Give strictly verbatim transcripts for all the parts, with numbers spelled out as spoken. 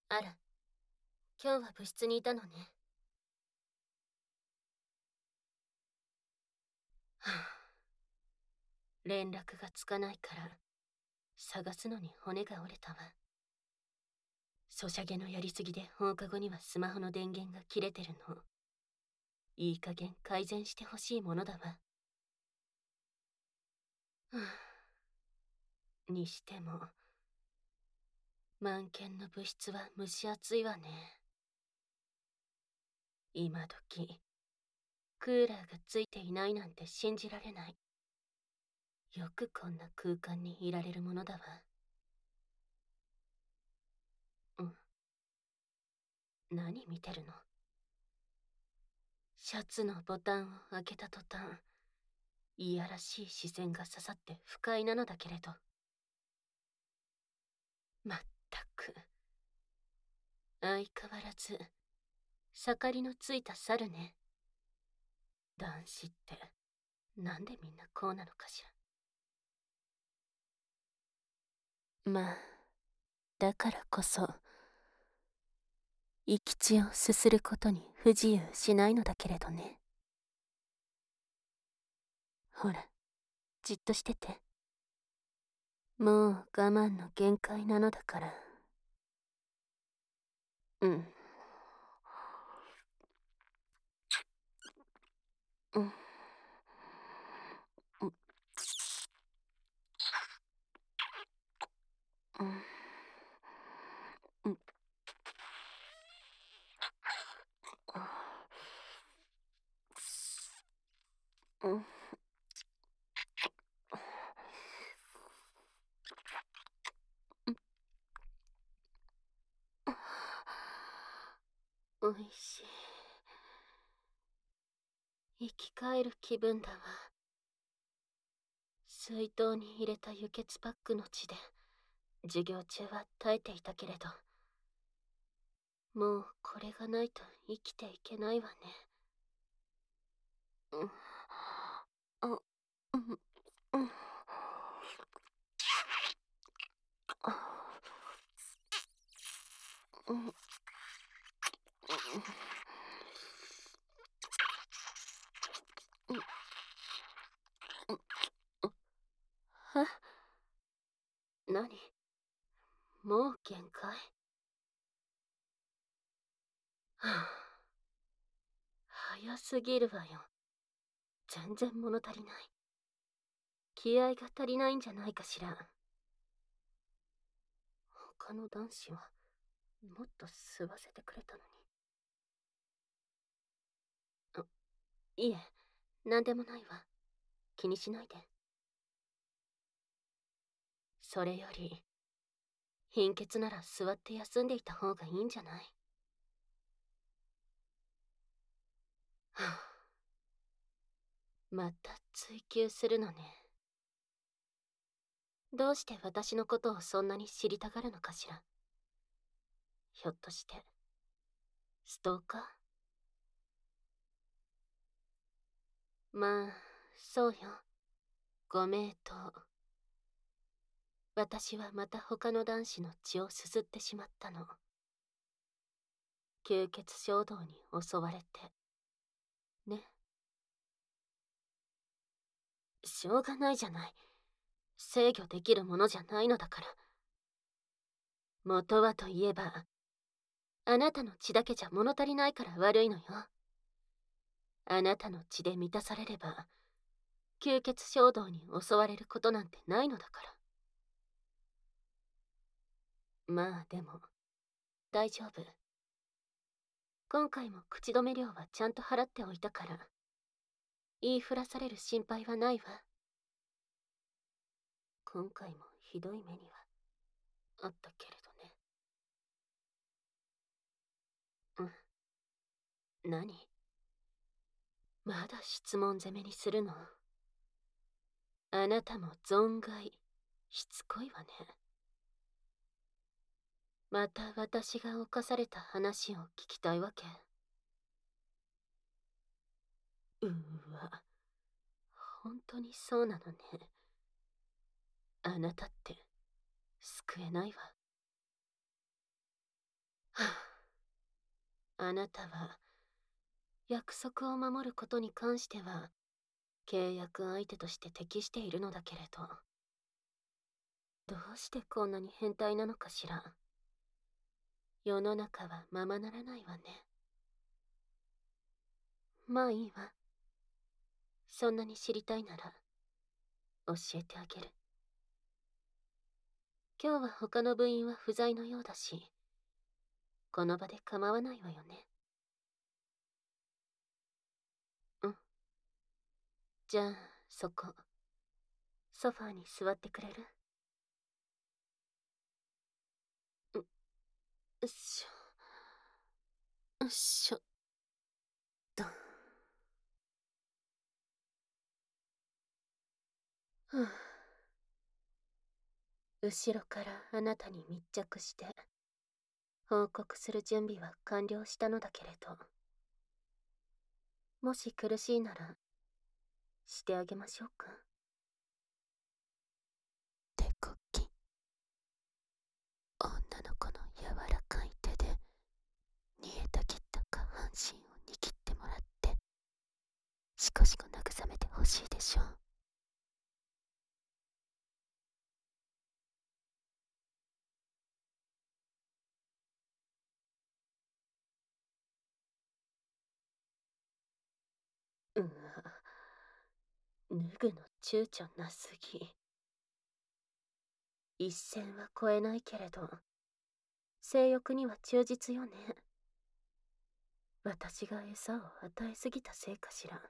あら、今日は部室にいたのね。はあ、連絡がつかないから、探すのに骨が折れたわ。ソシャゲのやりすぎで放課後にはスマホの電源が切れてるの。いい加減改善してほしいものだわ。はあ、にしても、満研の部室は蒸し暑いわね。今時、クーラーがついていないなんて信じられない。よくこんな空間にいられるものだわ。うん。何見てるの？シャツのボタンを開けた途端、いやらしい視線が刺さって不快なのだけれど。まったく。相変わらず、盛りのついた猿ね。男子って、なんでみんなこうなのかしら。まあ、だからこそ、生き血をすすることに不自由しないのだけれどね。ほら、じっとしてて。もう我慢の限界なのだから。うん。うん。うん。うん。うん。うん。おいしい。生き返る気分だわ。水筒に入れた輸血パックの血で、授業中は耐えていたけれど、もうこれがないと生きていけないわね。うん。あ、うん、うん。うん。は？何？もう限界？はあ、早すぎるわよ。全然物足りない。気合が足りないんじゃないかしら。他の男子はもっと吸わせてくれたのに。あ、いえ、なんでもないわ。気にしないで。それより、貧血なら座って休んでいた方がいいんじゃない？はあ、また追求するのね。どうして私のことをそんなに知りたがるのかしら。ひょっとして、ストーカー？まあ、そうよ。ご名答。私はまた他の男子の血をすすってしまったの。吸血衝動に襲われて。ね。しょうがないじゃない。制御できるものじゃないのだから。元はといえば、あなたの血だけじゃ物足りないから悪いのよ。あなたの血で満たされれば、吸血衝動に襲われることなんてないのだから。まあでも、大丈夫。今回も口止め料はちゃんと払っておいたから、言いふらされる心配はないわ。今回もひどい目にはあったけれどね。うん。何？まだ質問攻めにするの？あなたも存外、しつこいわね。また私が犯された話を聞きたいわけ？うーわ、本当にそうなのね。あなたって、救えないわ。 あなたは約束を守ることに関しては契約相手として適しているのだけれど、どうしてこんなに変態なのかしら。世の中はままならないわね。まあいいわ。そんなに知りたいなら教えてあげる。今日は他の部員は不在のようだし、この場で構わないわよね。うん。じゃあそこソファーに座ってくれる？う、うっしょ。うっしょ。と。ふぅ。後ろからあなたに密着して報告する準備は完了したのだけれど、もし苦しいならしてあげましょうか。手こき。女の子の柔らかい手で煮えたぎった下半身を握ってもらってしこしこ慰めてほしいでしょう。うわ、脱ぐの躊躇なすぎ。一線は越えないけれど性欲には忠実よね。私が餌を与えすぎたせいかしら。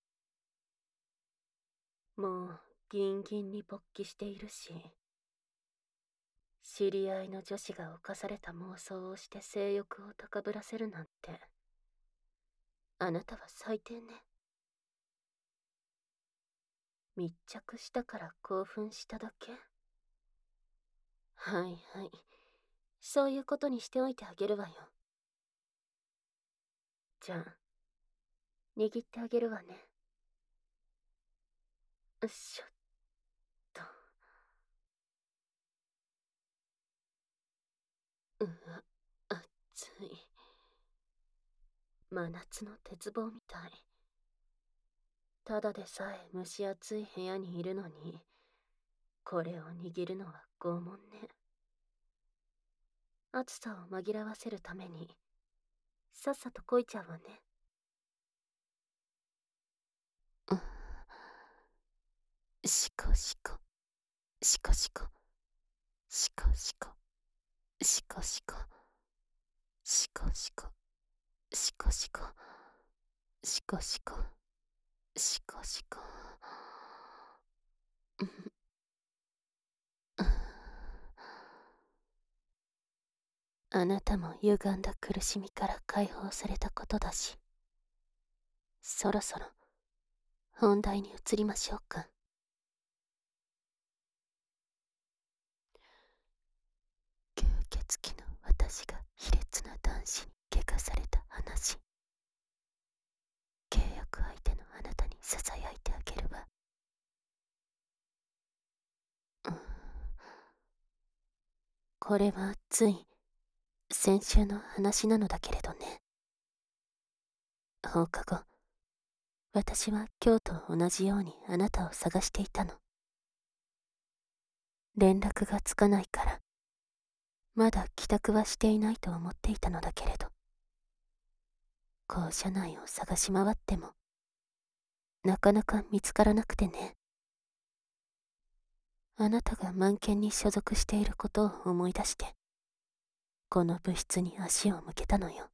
もうギンギンに勃起しているし、知り合いの女子が犯された妄想をして性欲を高ぶらせるなんて、あなたは最低ね。密着したから興奮しただけ？はいはい、そういうことにしておいてあげるわよ。じゃあ握ってあげるわね。うっしょっと。うわ、熱い。真夏の鉄棒みたい。ただでさえ蒸し暑い部屋にいるのに、これを握るのは拷問ね。暑さを紛らわせるためにさっさとこいちゃうわね。うん。しこしこしこしこしこしこしこしこしこしこしこしこしこしこしこしこ。あなたも歪んだ苦しみから解放されたことだし、そろそろ本題に移りましょうか。吸血鬼の私が卑劣な男子に怪我された話。契約相手のあなたにささやいてあげるわ。うん、これはつい先週の話なのだけれどね。放課後、私は今日と同じようにあなたを探していたの。連絡がつかないからまだ帰宅はしていないと思っていたのだけれど、校舎内を探し回ってもなかなか見つからなくてね。あなたが満研に所属していることを思い出してこの部室に足を向けたのよ。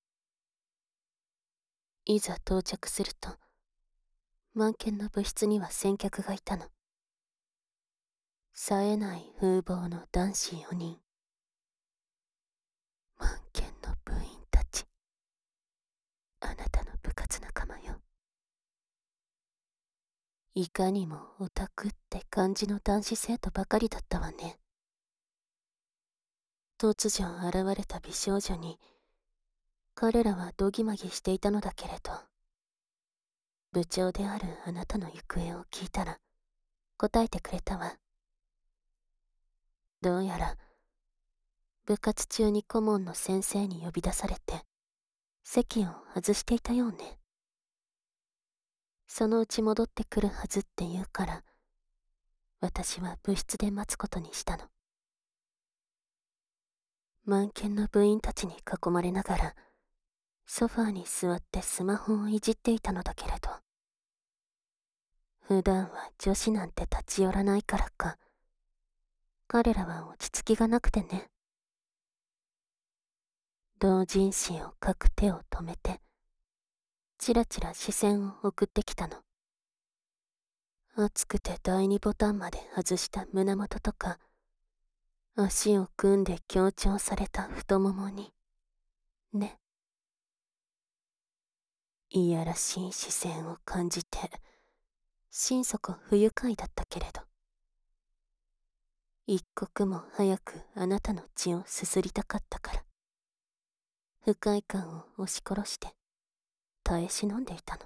いざ到着すると満研の部室には先客がいたの。冴えない風貌の男子よにん。満研の部員たち、あなたの部活仲間よ。いかにもオタクって感じの男子生徒ばかりだったわね。突如現れた美少女に彼らはどぎまぎしていたのだけれど、部長であるあなたの行方を聞いたら答えてくれたわ。どうやら部活中に顧問の先生に呼び出されて、席を外していたようね。そのうち戻ってくるはずって言うから、私は部室で待つことにしたの。満研の部員たちに囲まれながら、ソファーに座ってスマホをいじっていたのだけれど、普段は女子なんて立ち寄らないからか、彼らは落ち着きがなくてね。同人誌を書く手を止めて、チラチラ視線を送ってきたの。熱くて第二ボタンまで外した胸元とか、足を組んで強調された太ももに、ね。いやらしい視線を感じて、心底不愉快だったけれど、一刻も早くあなたの血をすすりたかったから、不快感を押し殺して、耐え忍んでいたの。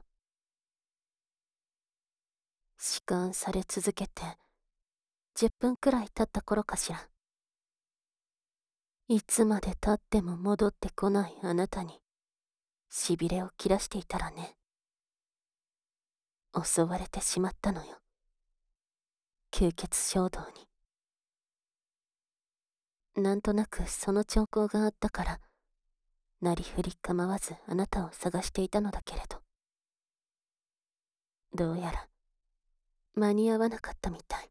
弛緩され続けて、じゅっぷんくらい経った頃かしら。いつまで経っても戻ってこないあなたに、しびれを切らしていたらね。襲われてしまったのよ。吸血衝動に。なんとなくその兆候があったから、なりふり構わずあなたを探していたのだけれど。どうやら、間に合わなかったみたい。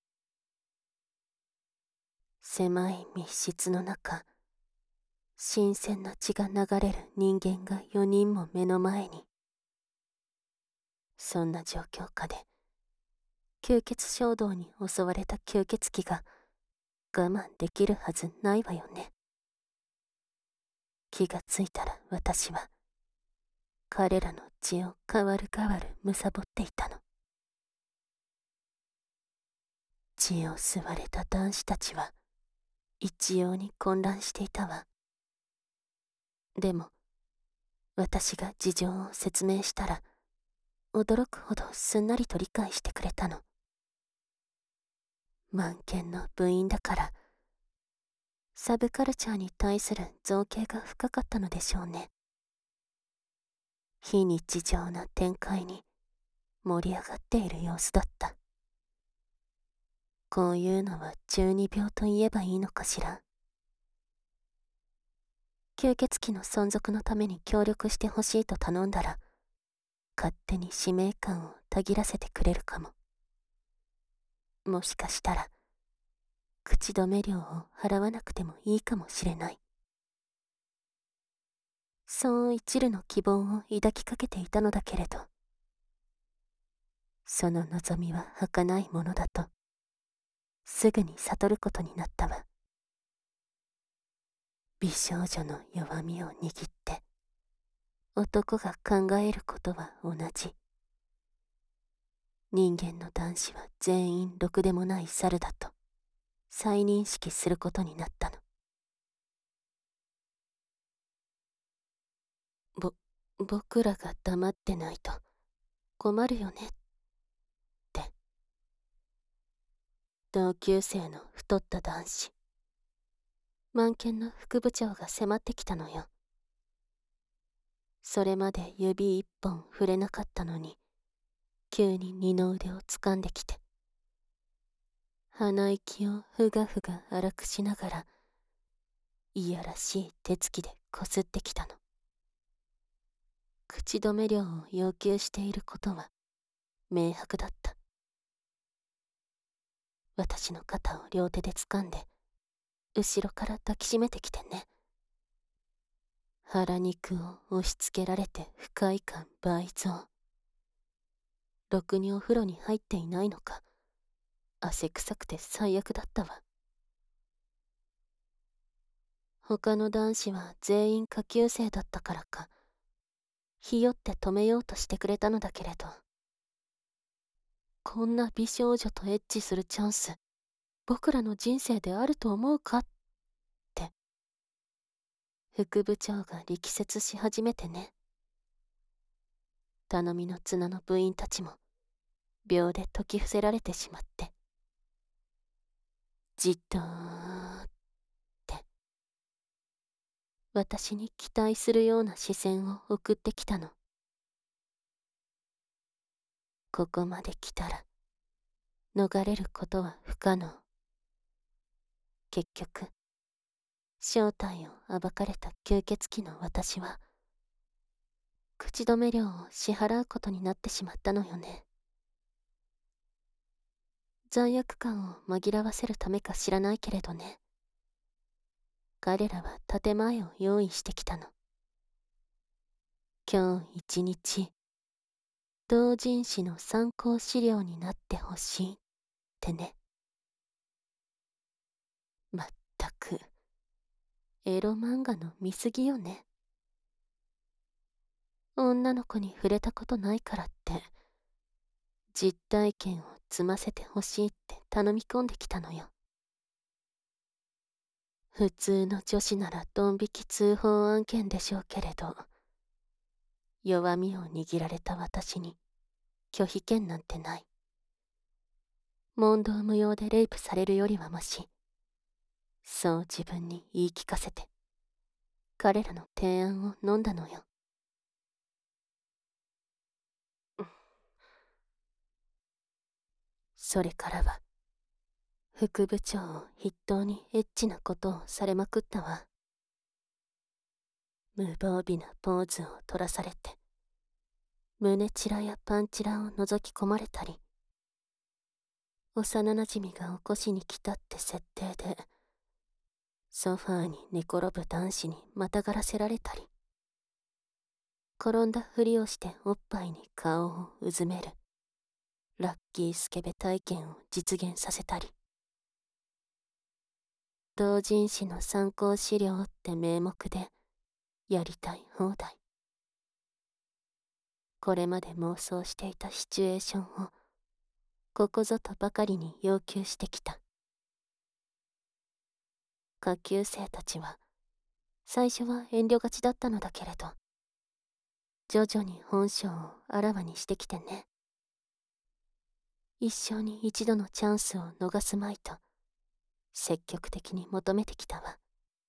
狭い密室の中、新鮮な血が流れる人間がよにんも目の前に。そんな状況下で、吸血衝動に襲われた吸血鬼が我慢できるはずないわよね。気がついたら私は、彼らの血を代わる代わる貪っていたの。血を吸われた男子たちは、一様に混乱していたわ。でも、私が事情を説明したら、驚くほどすんなりと理解してくれたの。満研の部員だから、サブカルチャーに対する造形が深かったのでしょうね。非日常な展開に盛り上がっている様子だった。こういうのは中二病と言えばいいのかしら。吸血鬼の存続のために協力してほしいと頼んだら、勝手に使命感をたぎらせてくれるかも。もしかしたら、口止め料を払わなくてもいいかもしれない。そう一縷の希望を抱きかけていたのだけれど、その望みは儚いものだと、すぐに悟ることになったわ。美少女の弱みを握って、男が考えることは同じ。人間の男子は全員ろくでもない猿だと、再認識することになったの。ぼ、僕らが黙ってないと困るよねって。同級生の太った男子、満研の副部長が迫ってきたのよ。それまで指一本触れなかったのに、急に二の腕を掴んできて、鼻息をふがふが荒くしながら、いやらしい手つきでこすってきたの。口止め料を要求していることは明白だった。私の肩を両手で掴んで、後ろから抱きしめてきてね。腹肉を押し付けられて不快感倍増。ろくにお風呂に入っていないのか、汗臭くて最悪だったわ。他の男子は全員下級生だったからか、ひよって止めようとしてくれたのだけれど、こんな美少女とエッチするチャンス、僕らの人生であると思うかって、副部長が力説し始めてね。頼みの綱の部員たちも、秒で解き伏せられてしまって。じっとーって、 私に期待するような視線を送ってきたの。ここまで来たら、逃れることは不可能。結局、正体を暴かれた吸血鬼の私は、口止め料を支払うことになってしまったのよね。罪悪感を紛らわせるためか知らないけれどね。彼らは建前を用意してきたの。今日一日、同人誌の参考資料になってほしいってね。まったく、エロ漫画の見過ぎよね。女の子に触れたことないからって、実体験を積ませてほしいって頼み込んできたのよ。普通の女子ならドン引き通報案件でしょうけれど、弱みを握られた私に拒否権なんてない。問答無用でレイプされるよりはマシ。そう自分に言い聞かせて、彼らの提案を飲んだのよ。それからは、副部長を筆頭にエッチなことをされまくったわ。無防備なポーズを取らされて、胸チラやパンチラを覗き込まれたり、幼馴染が起こしに来たって設定で、ソファーに寝転ぶ男子にまたがらせられたり、転んだふりをしておっぱいに顔をうずめる、ラッキースケベ体験を実現させたり、同人誌の参考資料って名目で、やりたい放題。これまで妄想していたシチュエーションを、ここぞとばかりに要求してきた。下級生たちは、最初は遠慮がちだったのだけれど、徐々に本性をあらわにしてきてね。一生に一度のチャンスを逃すまいと、積極的に求めてきたわ。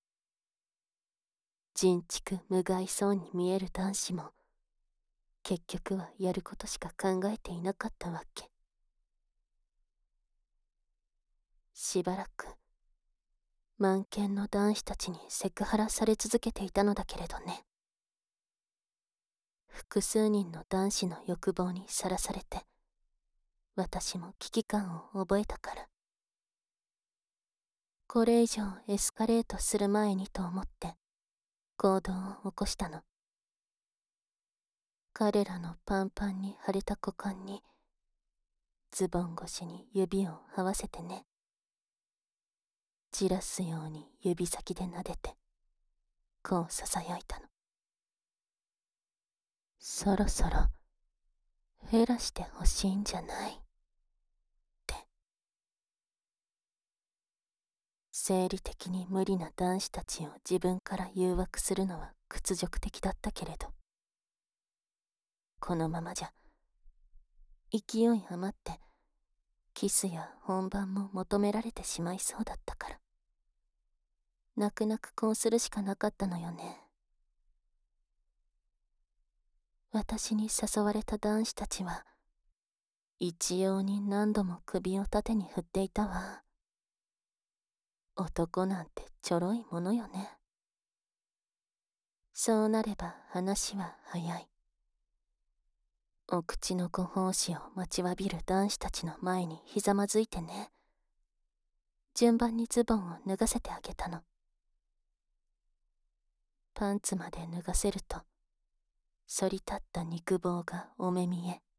人畜無害そうに見える男子も、結局はやることしか考えていなかったわけ。しばらく、満見の男子たちにセクハラされ続けていたのだけれどね。複数人の男子の欲望にさらされて、私も危機感を覚えたから。これ以上エスカレートする前にと思って、行動を起こしたの。彼らのパンパンに腫れた股間に、ズボン越しに指を合わせてね。じらすように指先で撫でて、こう囁いたの。そろそろ、減らしてほしいんじゃないって。生理的に無理な男子たちを自分から誘惑するのは屈辱的だったけれど、このままじゃ、勢い余って、キスや本番も求められてしまいそうだったから、泣く泣くこうするしかなかったのよね。私に誘われた男子たちは、一様に何度も首を縦に振っていたわ。男なんてちょろいものよね。そうなれば話は早い。お口のご奉仕を待ちわびる男子たちの前にひざまずいてね。順番にズボンを脱がせてあげたの。パンツまで脱がせると、反り立った肉棒がお目見え。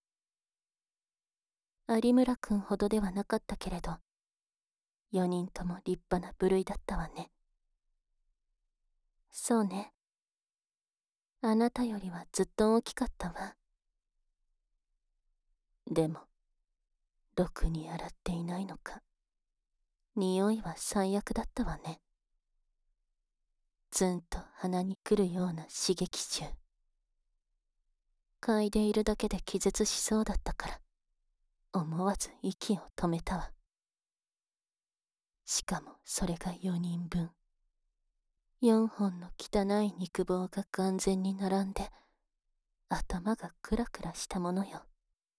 有村くんほどではなかったけれど、四人とも立派な部類だったわね。そうね。あなたよりはずっと大きかったわ。でも、ろくに洗っていないのか。匂いは最悪だったわね。ずんと鼻に来るような刺激臭。嗅いでいるだけで気絶しそうだったから、思わず息を止めたわ。しかもそれがよにんぶん。 四本の汚い肉棒が眼前に並んで、頭がクラクラしたものよ。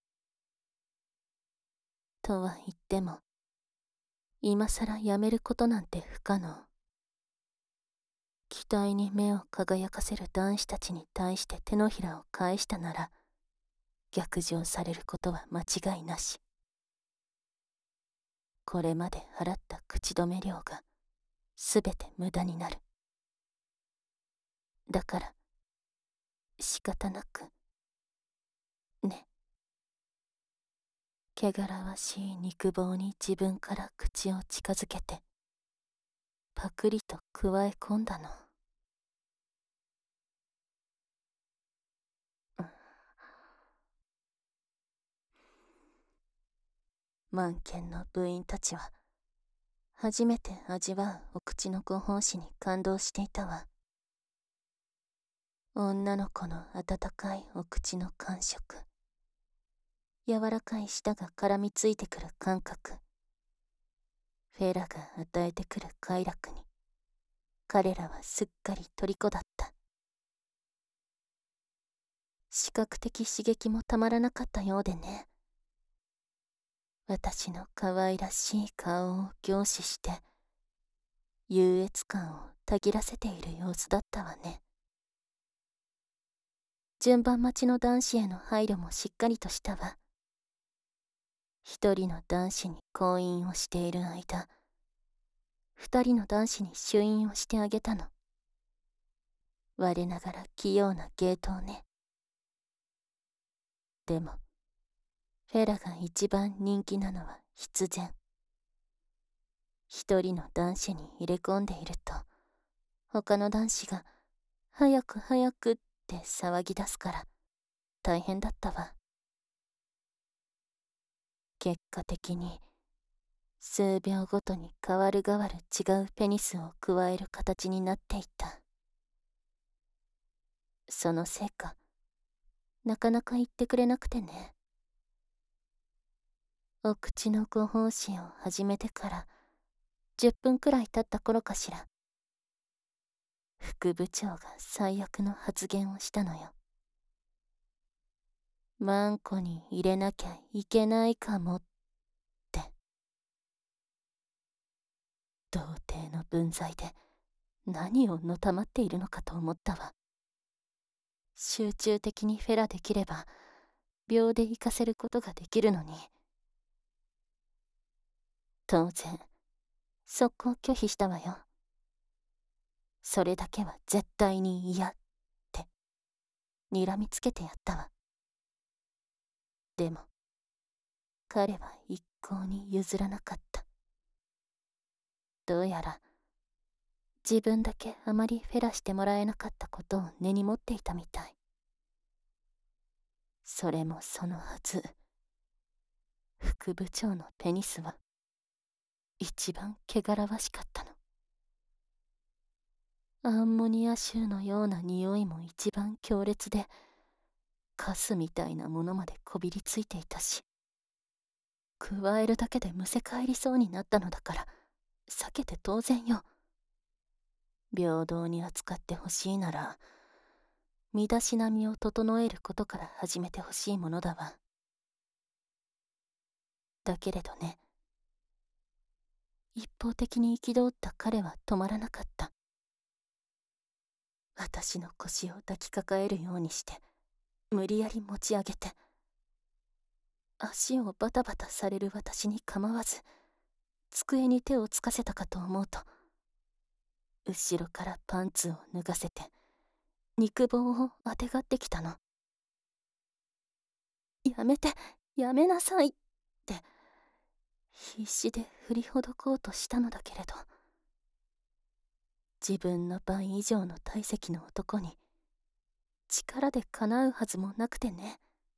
とは言っても、今さらやめることなんて不可能。期待に目を輝かせる男子たちに対して手のひらを返したなら、逆上されることは間違いなし。これまで払った口止め料がすべて無駄になる。だから仕方なくね。汚らわしい肉棒に自分から口を近づけてパクリとくわえ込んだの。満研の部員たちは初めて味わうお口のご奉仕に感動していたわ。女の子の温かいお口の感触、柔らかい舌が絡みついてくる感覚、フェラが与えてくる快楽に彼らはすっかり虜だった。視覚的刺激もたまらなかったようでね。私の可愛らしい顔を凝視して優越感をたぎらせている様子だったわね。順番待ちの男子への配慮もしっかりとしたわ。一人の男子に婚姻をしている間、二人の男子に朱印をしてあげたの。我ながら器用な芸当ね。でもフェラが一番人気なのは必然。一人の男子に入れ込んでいると、他の男子が早く早くって騒ぎ出すから大変だったわ。結果的に数秒ごとに変わる変わる違うペニスを加える形になっていった。そのせいか、なかなか言ってくれなくてね。お口のご奉仕を始めてからじゅっぷんくらい経った頃かしら。副部長が最悪の発言をしたのよ。マンコに入れなきゃいけないかもって。童貞の分際で何をのたまっているのかと思ったわ。集中的にフェラできれば秒で行かせることができるのに。当然速攻拒否したわよ。それだけは絶対に嫌って睨みつけてやったわ。でも彼は一向に譲らなかった。どうやら自分だけあまりフェラしてもらえなかったことを根に持っていたみたい。それもそのはず。副部長のペニスは一番汚らわしかったの。アンモニア臭のような匂いも一番強烈で、カスみたいなものまでこびりついていたし、加えるだけでむせ返りそうになったのだから避けて当然よ。平等に扱ってほしいなら身だしなみを整えることから始めてほしいものだわ。だけれどね、一方的に憤った彼は止まらなかった。私の腰を抱きかかえるようにして無理やり持ち上げて、足をバタバタされる私に構わず机に手をつかせたかと思うと、後ろからパンツを脱がせて肉棒をあてがってきたの。やめて、やめなさいって必死で振りほどこうとしたのだけれど、自分の倍以上の体積の男に力でかなうはずもなくてね。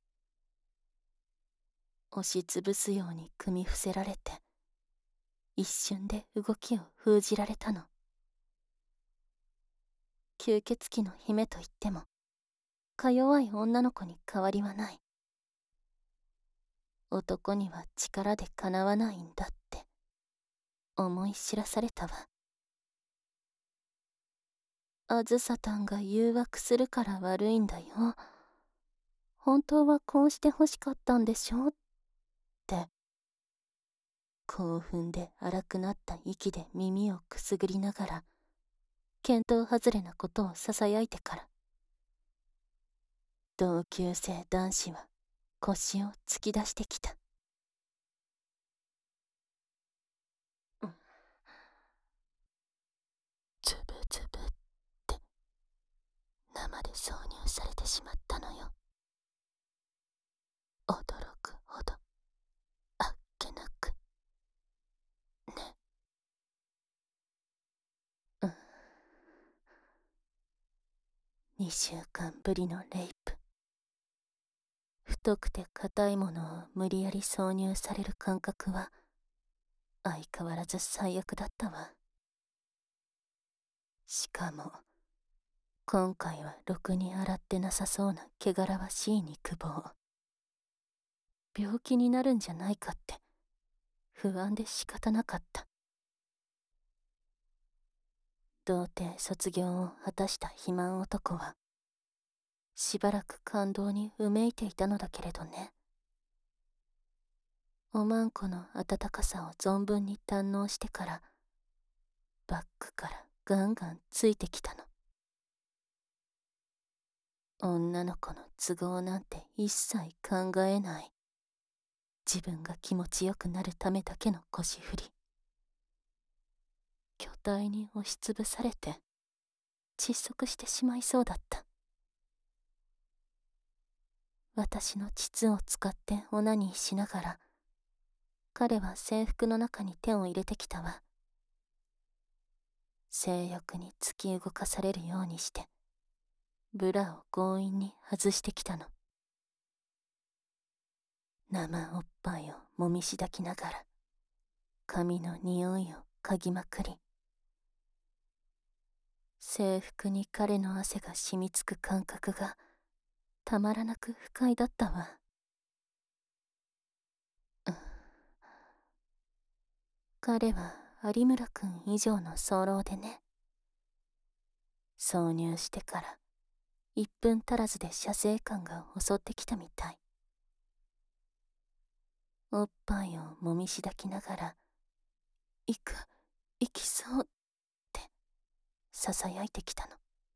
押しつぶすように組み伏せられて一瞬で動きを封じられたの。吸血鬼の姫といってもか弱い女の子に変わりはない。男には力でかなわないんだって思い知らされたわ。 あずさたんが誘惑するから悪いんだよ。本当はこうして欲しかったんでしょって、興奮で荒くなった息で耳をくすぐりながら、見当外れなことをささやいてから、同級生男子は腰を突き出してきた。うん、つぶつぶって生で挿入されてしまったのよ。驚くほどあっけなくね。うん。にしゅうかんぶりのレイプ。太くて硬いものを無理やり挿入される感覚は相変わらず最悪だったわ。しかも今回はろくに洗ってなさそうな汚らわしい肉棒。病気になるんじゃないかって不安で仕方なかった。童貞卒業を果たした肥満男はしばらく感動にうめいていたのだけれどね。おまんこの温かさを存分に堪能してからバックからガンガンついてきたの。女の子の都合なんて一切考えない。自分が気持ちよくなるためだけの腰振り。巨体に押しつぶされて窒息してしまいそうだった。私の膣を使ってオナニーしながら彼は制服の中に手を入れてきたわ。性欲に突き動かされるようにしてブラを強引に外してきたの。生おっぱいをもみしだきながら髪の匂いを嗅ぎまくり、制服に彼の汗が染みつく感覚がたまらなく不快だったわ。うん、彼は有村くん以上の早漏でね。挿入してからいっぷん足らずで射精感が襲ってきたみたい。おっぱいをもみしだきながら行く行きそうってささやいてきた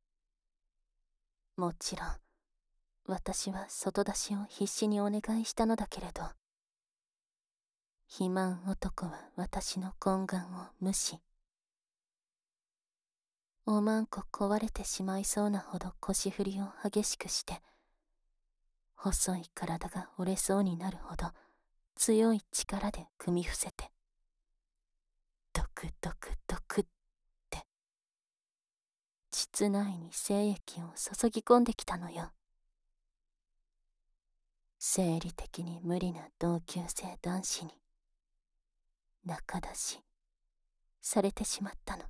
の。もちろん私は外出しを必死にお願いしたのだけれど、肥満男は私の懇願を無視。おまんこ壊れてしまいそうなほど腰振りを激しくして細い体が折れそうになるほど強い力で組み伏せてドクドクドクって膣内に精液を注ぎ込んできたのよ。生理的に無理な同級生男子に仲出しされてしまったの。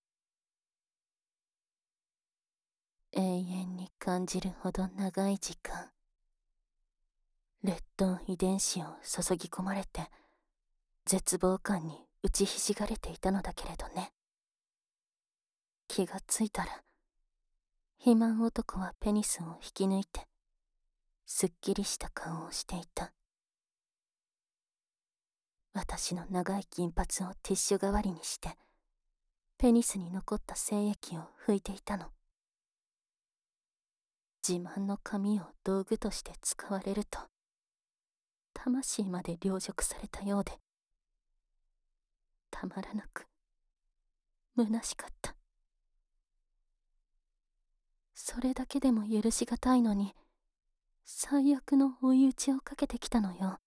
永遠に感じるほど長い時間劣等遺伝子を注ぎ込まれて絶望感に打ちひしがれていたのだけれどね。気がついたら肥満男はペニスを引き抜いてすっきりした顔をしていた。私の長い銀髪をティッシュ代わりにしてペニスに残った精液を拭いていたの。自慢の髪を道具として使われると魂まで凌辱されたようでたまらなく虚しかった。それだけでも許しがたいのに最悪の追い打ちをかけてきたのよ。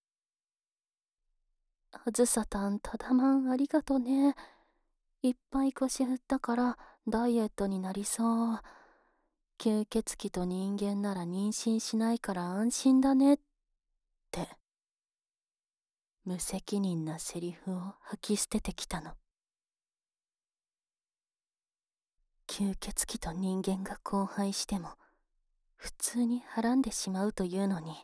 あずさたん、ただまんありがとね。いっぱい腰振ったからダイエットになりそう。吸血鬼と人間なら妊娠しないから安心だねって無責任なセリフを吐き捨ててきたの。吸血鬼と人間が交配しても普通にはらんでしまうというのに、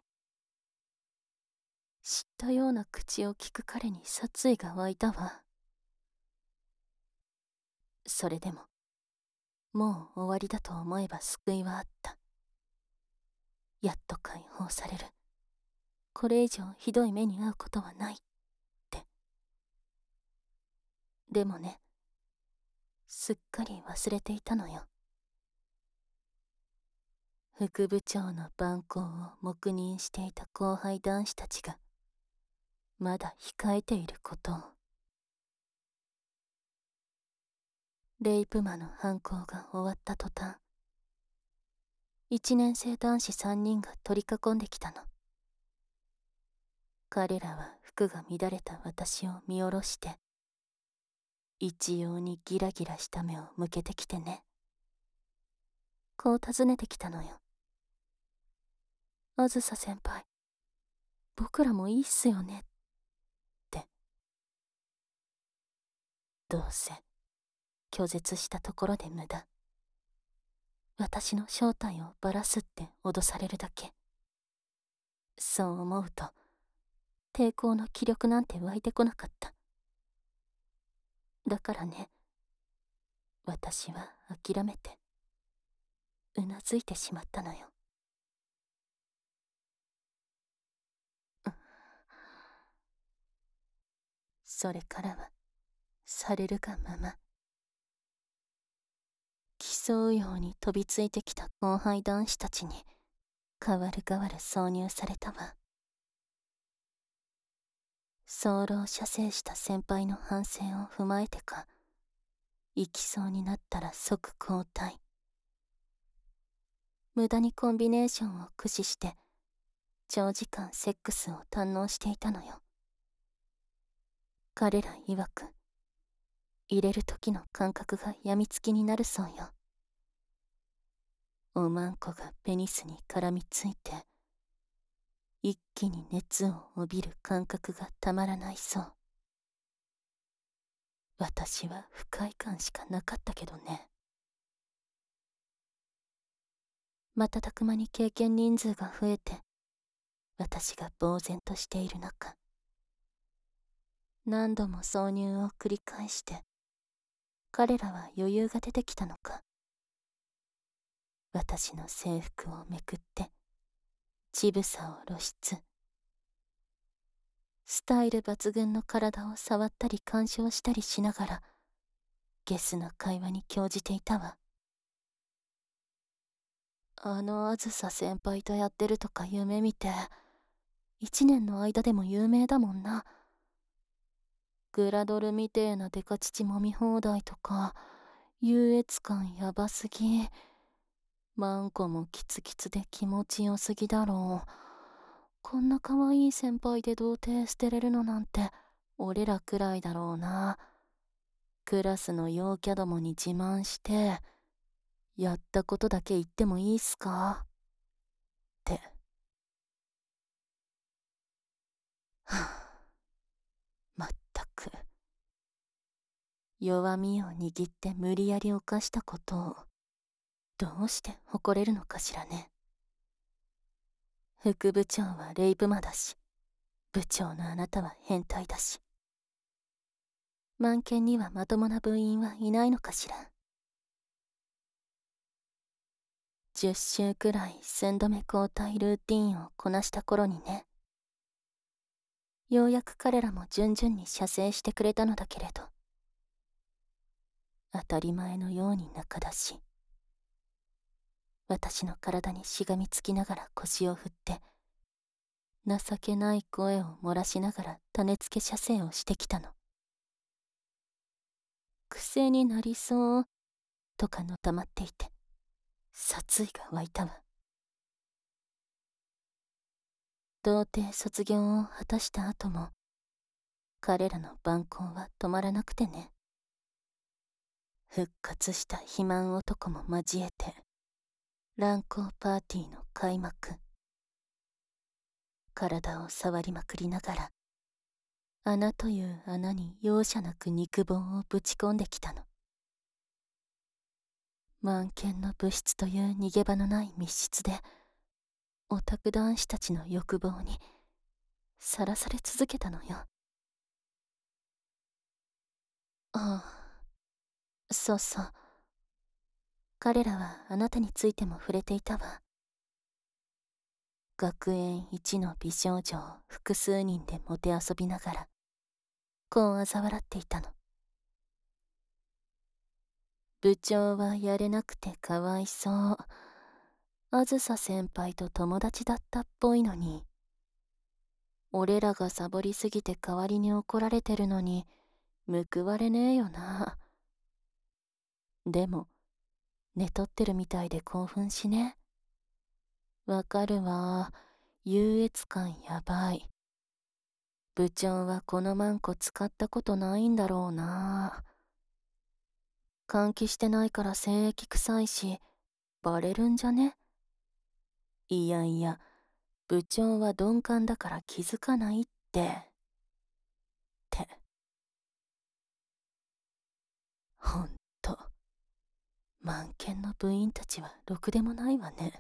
知ったような口を聞く彼に殺意が湧いたわ。それでももう終わりだと思えば救いはあった。やっと解放される。これ以上ひどい目に遭うことはないって。でもね、すっかり忘れていたのよ。副部長の蛮行を黙認していた後輩男子たちがまだ控えていることを。レイプ魔の犯行が終わった途端、一年生男子三人が取り囲んできたの。彼らは服が乱れた私を見下ろして、一様にギラギラした目を向けてきてね。こう尋ねてきたのよ。あずさ先輩、僕らもいいっすよねって。どうせ拒絶したところで無駄。私の正体をばらすって脅されるだけ。そう思うと抵抗の気力なんて湧いてこなかった。だからね、私は諦めてうなずいてしまったのよ。それからはされるがまま、競うように飛びついてきた後輩男子たちに代わる代わる挿入されたわ。早漏射精した先輩の反省を踏まえてか、行きそうになったら即交代。無駄にコンビネーションを駆使して長時間セックスを堪能していたのよ。彼ら曰く、入れる時の感覚がやみつきになるそうよ。おまんこがペニスに絡みついて、一気に熱を帯びる感覚がたまらないそう。私は不快感しかなかったけどね。瞬く間に経験人数が増えて、私が呆然としている中、何度も挿入を繰り返して、彼らは余裕が出てきたのか、私の制服をめくって乳房を露出。スタイル抜群の体を触ったり干渉したりしながらゲスな会話に興じていたわ。あのあずさ先輩とやってるとか夢見て、一年の間でも有名だもんな。グラドルみてえなデカ乳揉み放題とか優越感やばすぎ。マンコもキツキツで気持ちよすぎだろう。こんな可愛い先輩で童貞捨てれるのなんて俺らくらいだろうな。クラスの陽キャどもに自慢してやったことだけ言ってもいいっすかって。はあ、まったく弱みを握って無理やり犯したことをどうして誇れるのかしらね。副部長はレイプ魔だし、部長のあなたは変態だし、満研にはまともな部員はいないのかしら。じゅっ週くらい寸止め交代ルーティーンをこなした頃にね。ようやく彼らも順々に射精してくれたのだけれど、当たり前のように仲出し、私の体にしがみつきながら腰を振って情けない声を漏らしながら種付け射精をしてきたの。癖になりそうとかのたまっていて殺意が湧いたわ。童貞卒業を果たした後も彼らの蛮行は止まらなくてね。復活した肥満男も交えて乱交パーティーの開幕。体を触りまくりながら穴という穴に容赦なく肉棒をぶち込んできたの。満研の物質という逃げ場のない密室でオタク男子たちの欲望にさらされ続けたのよ。ああ、そうそう。 彼らはあなたについても触れていたわ。学園一の美少女を複数人でもてあそびながら、こう嘲笑っていたの。部長はやれなくてかわいそう。あずさ先輩と友達だったっぽいのに。俺らがサボりすぎて代わりに怒られてるのに、報われねえよな。でも、寝とってるみたいで興奮しね。わかるわ。優越感やばい。部長はこのマンコ使ったことないんだろうな。換気してないから精液臭いし、バレるんじゃね？いやいや、部長は鈍感だから気づかないって。って。ほんと。満研の部員たちはろくでもないわね。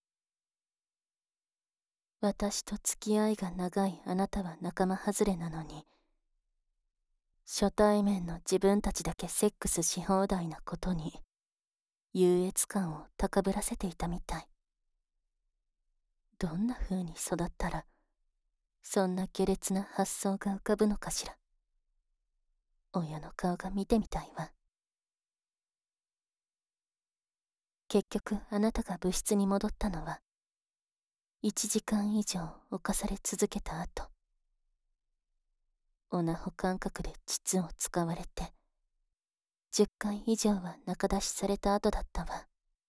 私と付き合いが長いあなたは仲間外れなのに、初対面の自分たちだけセックスし放題なことに、優越感を高ぶらせていたみたい。どんな風に育ったら、そんな下劣な発想が浮かぶのかしら。親の顔が見てみたいわ。結局あなたが部室に戻ったのは、いちじかん以上侵され続けた後、オナホ感覚で膣を使われて、じゅっかい以上は中出しされた後だったわ。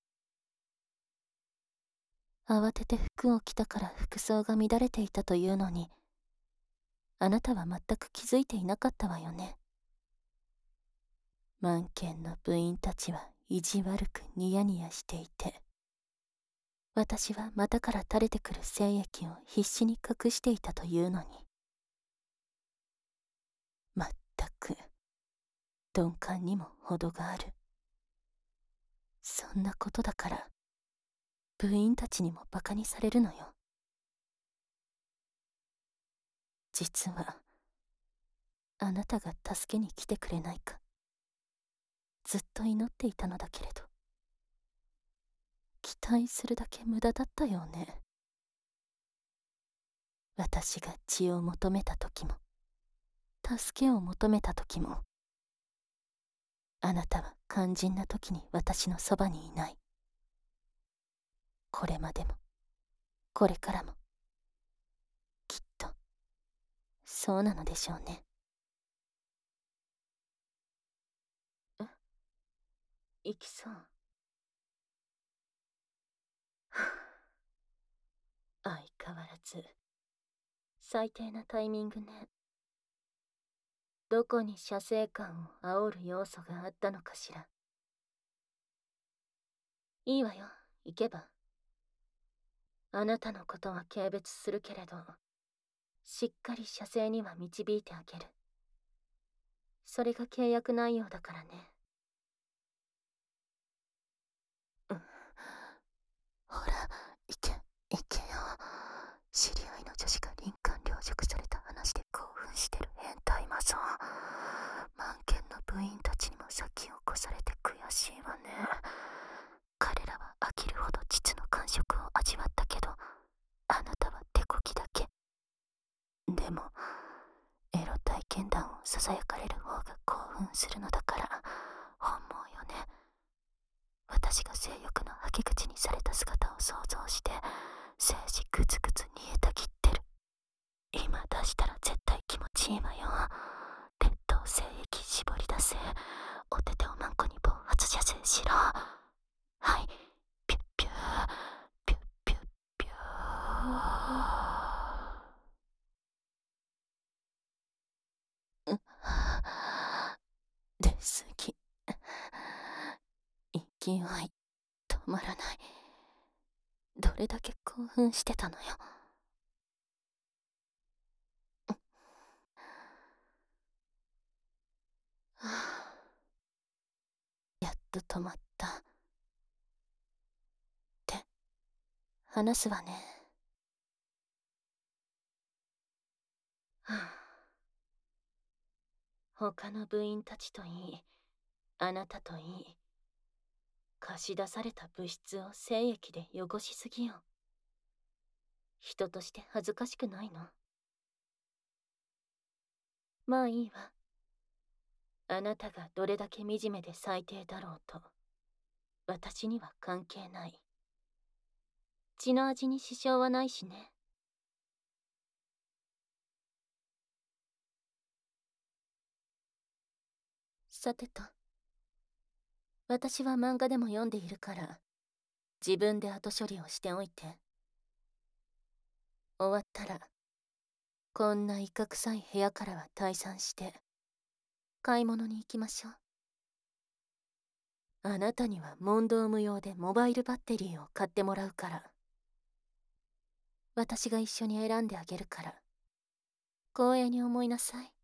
慌てて服を着たから服装が乱れていたというのに、あなたは全く気づいていなかったわよね。満研の部員たちは意地悪くニヤニヤしていて、私は股から垂れてくる精液を必死に隠していたというのに。まったく、鈍感にも程がある。そんなことだから、部員たちにもバカにされるのよ。実は、あなたが助けに来てくれないか、ずっと祈っていたのだけれど、期待するだけ無駄だったよね。私が血を求めた時も、助けを求めた時も、あなたは肝心な時に私のそばにいない。これまでも、これからも、きっと、そうなのでしょうね。え？行きそう。相変わらず、最低なタイミングね。どこに射精感を煽る要素があったのかしら。いいわよ、行けば。あなたのことは軽蔑するけれど、しっかり射精には導いてあげる。それが契約内容だからね。うん。ほら、行け、行けよ。知り合いの女子が林間領熟された話で興奮してる変態マゾン。満研の部員たちにも先を越されて悔しいわね。彼らは飽きるほど膣の感触を味わったけど、あなたは手こきだけ。でも、エロ体験談をささやかれる方が興奮するのだから、本望よね。私が性欲の吐き口にされた姿を想像して、精子グツグツ煮えたぎってる。今出したら絶対気持ちいいわよ。劣等精液絞り出せ。お手手をマンコに暴発射精しろ。はい、ピュッピュー、ピュッピュッピュー。出すぎ。勢い止まらない。どれだけ興奮してたのよ。やっと止まった。って話すわね。はあ、他の部員たちといい、あなたといい、 貸し出された物質を精液で汚しすぎよ。人として恥ずかしくないの？まあいいわ。あなたがどれだけ惨めで最低だろうと、私には関係ない。血の味に支障はないしね。さてと、私は漫画でも読んでいるから、自分で後処理をしておいて。終わったら、こんなイカ臭い部屋からは退散して、買い物に行きましょう。あなたには問答無用でモバイルバッテリーを買ってもらうから。私が一緒に選んであげるから、光栄に思いなさい。